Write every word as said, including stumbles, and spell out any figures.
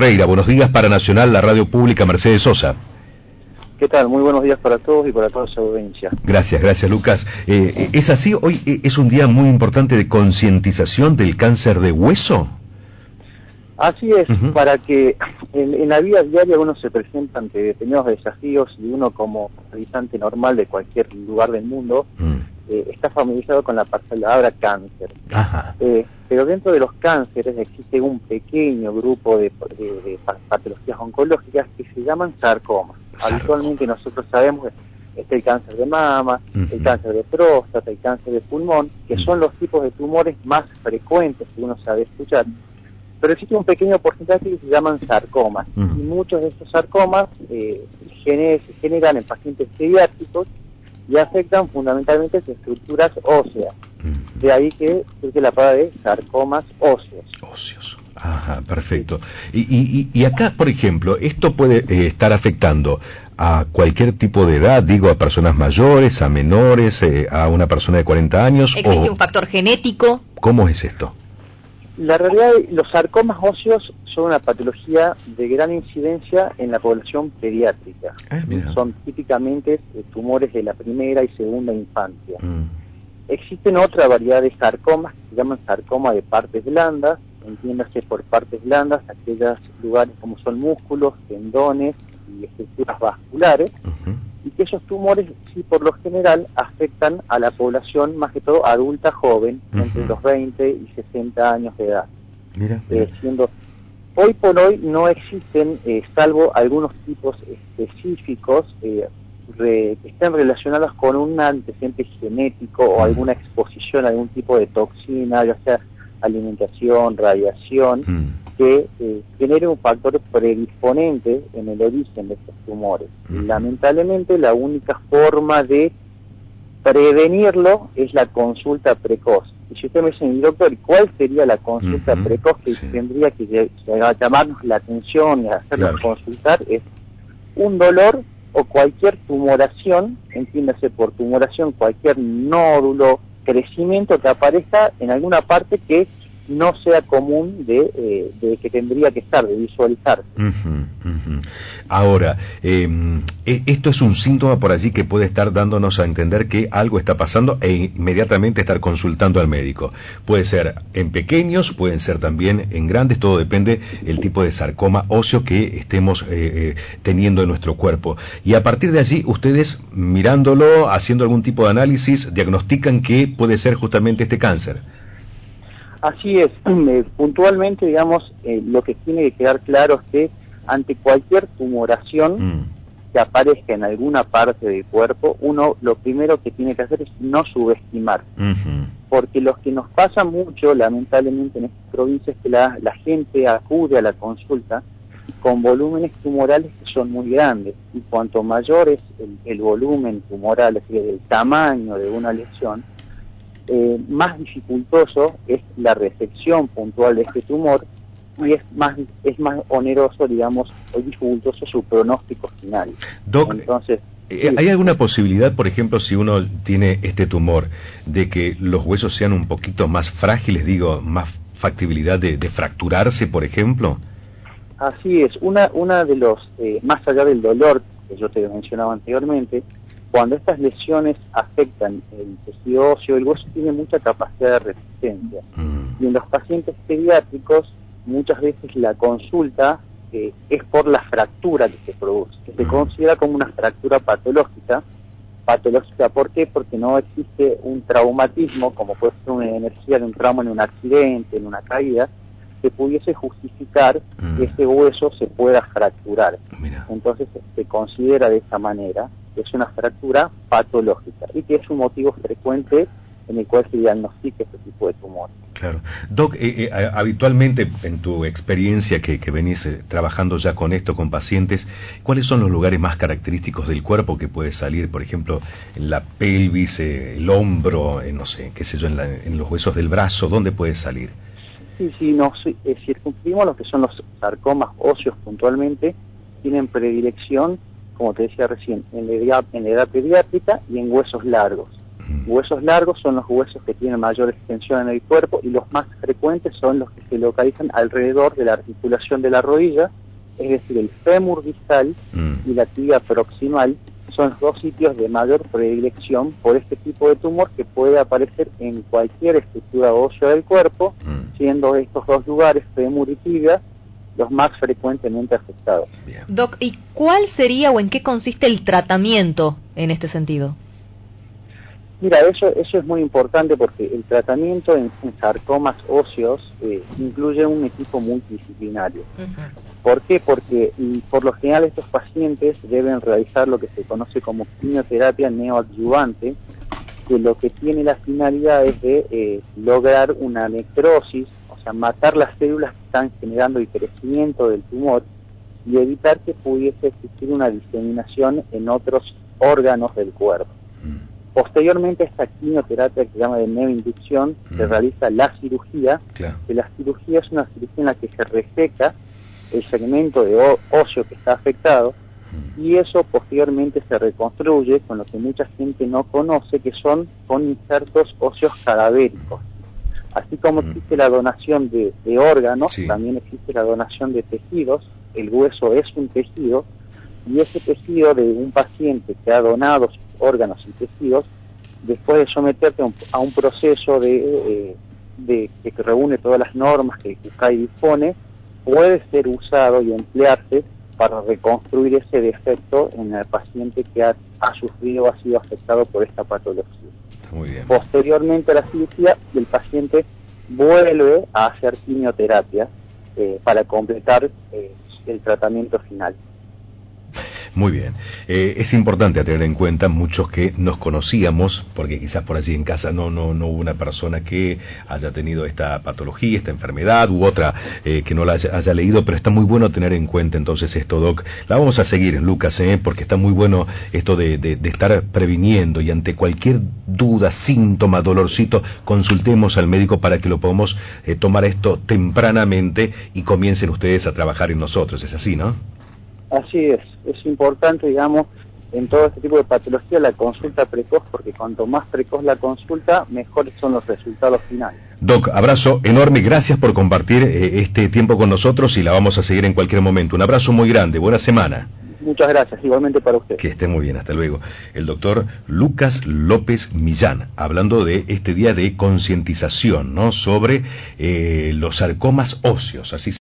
Freira, buenos días para Nacional, la radio pública Mercedes Sosa. ¿Qué tal? Muy buenos días para todos y para toda su audiencia. Gracias, gracias Lucas. Eh, ¿Es así? Hoy es un día muy importante de concientización del cáncer de hueso. Así es, Uh-huh. para que en, en la vida diaria uno se presenta ante determinados desafíos y uno como habitante normal de cualquier lugar del mundo uh-huh. eh, está familiarizado con la palabra cáncer. Ajá. Eh, pero dentro de los cánceres existe un pequeño grupo de, de, de patologías oncológicas que se llaman sarcomas. Sarcoma. Habitualmente nosotros sabemos que está el cáncer de mama, uh-huh. el cáncer de próstata, el cáncer de pulmón, que uh-huh. son los tipos de tumores más frecuentes que uno sabe escuchar. Pero existe un pequeño porcentaje que se llaman sarcomas, uh-huh. y muchos de estos sarcomas eh, gener, se generan en pacientes pediátricos y afectan fundamentalmente las estructuras óseas. Uh-huh. De ahí que surge la palabra de sarcomas óseos. Óseos. Ajá, perfecto. Sí. Y, y, y acá, por ejemplo, esto puede eh, estar afectando a cualquier tipo de edad, digo, a personas mayores, a menores, eh, a una persona de cuarenta años. ¿Existe o... un factor genético? ¿Cómo es esto? La realidad, los sarcomas óseos son una patología de gran incidencia en la población pediátrica. Ah, son típicamente eh, tumores de la primera y segunda infancia. Mm. Existen otra variedad de sarcomas que se llaman sarcoma de partes blandas, entiéndase por partes blandas aquellos lugares como son músculos, tendones y estructuras vasculares, uh-huh. y que esos tumores sí por lo general afectan a la población más que todo adulta joven, uh-huh. entre los veinte y sesenta años de edad. Mira, mira. Eh, siendo hoy por hoy no existen, eh, salvo algunos tipos específicos eh, re, que estén relacionados con un antecedente genético o alguna exposición a algún tipo de toxina, ya sea alimentación, radiación, mm. que eh, genere un factor predisponente en el origen de estos tumores. Mm. Lamentablemente la única forma de prevenirlo es la consulta precoz. Y si usted me dice, doctor, ¿cuál sería la consulta uh-huh. precoz que sí. tendría que llamarnos la atención y hacernos claro. consultar? Es un dolor o cualquier tumoración, entiéndase por tumoración cualquier nódulo, crecimiento que aparezca en alguna parte que no sea común de, eh, de que tendría que estar, de visualizarse. Uh-huh, uh-huh. Ahora, eh, esto es un síntoma por allí que puede estar dándonos a entender que algo está pasando e inmediatamente estar consultando al médico. Puede ser en pequeños, pueden ser también en grandes, todo depende del tipo de sarcoma óseo que estemos eh, teniendo en nuestro cuerpo. Y a partir de allí, ustedes mirándolo, haciendo algún tipo de análisis, diagnostican que puede ser justamente este cáncer. Así es, eh, puntualmente, digamos, eh, lo que tiene que quedar claro es que ante cualquier tumoración mm. que aparezca en alguna parte del cuerpo, uno lo primero que tiene que hacer es no subestimar. Uh-huh. Porque lo que nos pasa mucho, lamentablemente, en estas provincias es que la, la gente acude a la consulta con volúmenes tumorales que son muy grandes, y cuanto mayor es el, el volumen tumoral, es decir, el tamaño de una lesión, Eh, más dificultoso es la resección puntual de este tumor y es más es más oneroso, digamos, o dificultoso su pronóstico final. Doc, entonces, ¿hay sí. alguna posibilidad, por ejemplo, si uno tiene este tumor, de que los huesos sean un poquito más frágiles, digo, más factibilidad de, de fracturarse, por ejemplo? Así es, una, una de los, eh, más allá del dolor que yo te mencionaba anteriormente, cuando estas lesiones afectan el tejido óseo, el hueso tiene mucha capacidad de resistencia. Mm. Y en los pacientes pediátricos, muchas veces la consulta eh, es por la fractura que se produce, que se mm. considera como una fractura patológica. Patológica, ¿por qué? Porque no existe un traumatismo, como puede ser una energía de un trauma en un accidente, en una caída, que pudiese justificar mm. que ese hueso se pueda fracturar. Mira. Entonces se considera de esa manera que es una fractura patológica y que es un motivo frecuente en el cual se diagnostica este tipo de tumor. Claro. Doc, eh, eh, habitualmente en tu experiencia que, que venís eh, trabajando ya con esto, con pacientes, ¿cuáles son los lugares más característicos del cuerpo que puede salir? Por ejemplo, en la pelvis, eh, el hombro, eh, no sé, qué sé yo, en, la, en los huesos del brazo, ¿dónde puede salir? Sí, sí, nos eh, circunscribimos lo que son los sarcomas óseos puntualmente, tienen predilección, como te decía recién, en la edad, en la edad pediátrica y en huesos largos. Mm. Huesos largos son los huesos que tienen mayor extensión en el cuerpo y los más frecuentes son los que se localizan alrededor de la articulación de la rodilla, es decir, el fémur distal mm. y la tibia proximal son los dos sitios de mayor predilección por este tipo de tumor que puede aparecer en cualquier estructura ósea del cuerpo, mm. siendo estos dos lugares, fémur y tibia, los más frecuentemente afectados. Bien. Doc, ¿y cuál sería o en qué consiste el tratamiento en este sentido? Mira, eso eso es muy importante porque el tratamiento en, en sarcomas óseos eh, incluye un equipo multidisciplinario. Uh-huh. ¿Por qué? Porque y por lo general estos pacientes deben realizar lo que se conoce como quimioterapia neoadyuvante, que lo que tiene la finalidad es de eh, lograr una necrosis, o sea, matar las células que están generando el crecimiento del tumor y evitar que pudiese existir una diseminación en otros órganos del cuerpo. Uh-huh. Posteriormente a esta quimioterapia que se llama de neoinducción, mm. se realiza la cirugía, claro. que la cirugía es una cirugía en la que se reseca el segmento de óseo que está afectado mm. y eso posteriormente se reconstruye con lo que mucha gente no conoce, que son con injertos óseos cadavéricos. Así como mm. existe la donación de, de órganos, sí. también existe la donación de tejidos. El hueso es un tejido y ese tejido de un paciente que ha donado sus órganos y tejidos, después de someterte a un, a un proceso de, eh, de, de que reúne todas las normas que U C A I dispone, puede ser usado y emplearse para reconstruir ese defecto en el paciente que ha, ha sufrido o ha sido afectado por esta patología. Muy bien. Posteriormente a la cirugía, el paciente vuelve a hacer quimioterapia eh, para completar eh, el tratamiento final. Muy bien. Eh, es importante a tener en cuenta muchos que nos conocíamos, porque quizás por allí en casa no no no hubo una persona que haya tenido esta patología, esta enfermedad u otra eh, que no la haya, haya leído, pero está muy bueno tener en cuenta entonces esto, Doc. La vamos a seguir, Lucas, eh, porque está muy bueno esto de, de, de estar previniendo y ante cualquier duda, síntoma, dolorcito, consultemos al médico para que lo podamos eh, tomar esto tempranamente y comiencen ustedes a trabajar en nosotros. Es así, ¿no? Así es, es importante, digamos, en todo este tipo de patología la consulta precoz, porque cuanto más precoz la consulta, mejores son los resultados finales. Doc, abrazo enorme, gracias por compartir eh, este tiempo con nosotros y la vamos a seguir en cualquier momento. Un abrazo muy grande, buena semana. Muchas gracias, igualmente para usted. Que esté muy bien, hasta luego. El doctor Lucas López Millán, hablando de este día de concientización, ¿no?, sobre eh, los sarcomas óseos, así